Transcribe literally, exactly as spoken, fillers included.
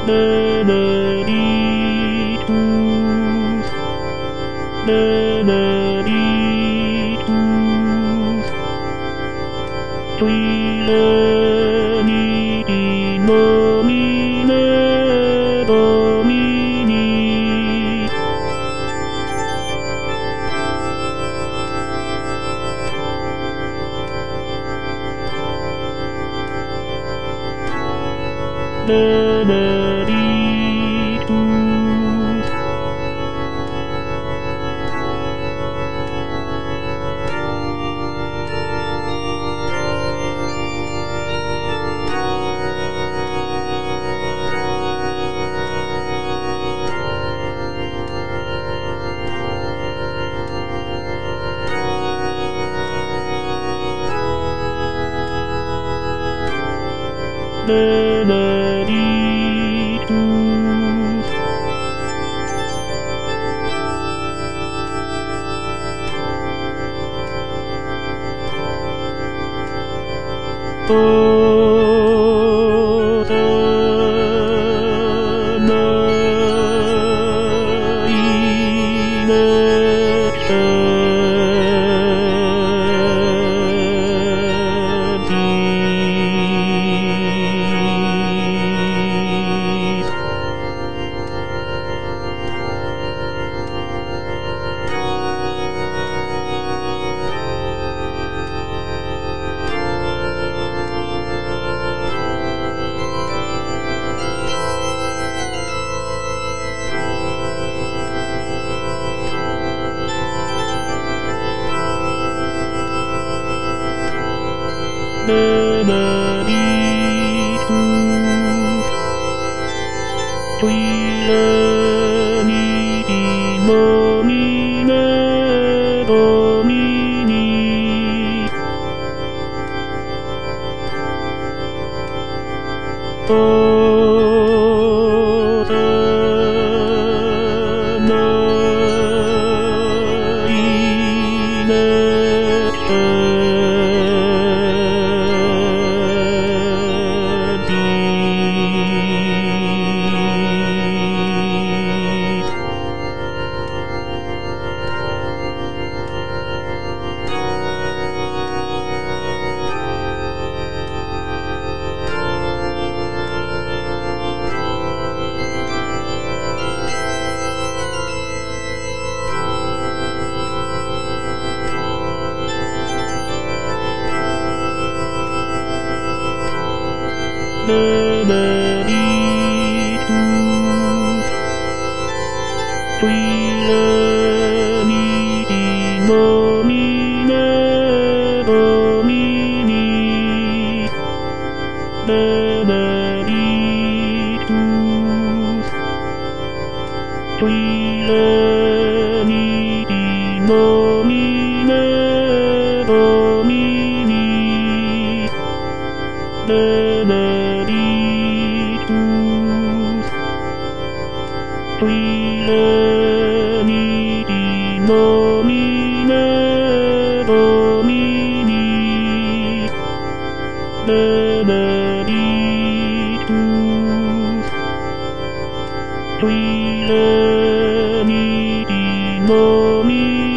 benedictus, benedictus, qui lenit in nomine Domini. Benedictus, benedictus, Hosanna in excelsis. Benedictus, qui lenit in nomine Domini. Hosanna in excelsis. Benedictus, qui lenit in nomine Domini. Benedictus, qui lenit in nomine Domini. Benedictus, qui lenit in nomine Domini. Benedictus, qui lenit in nomine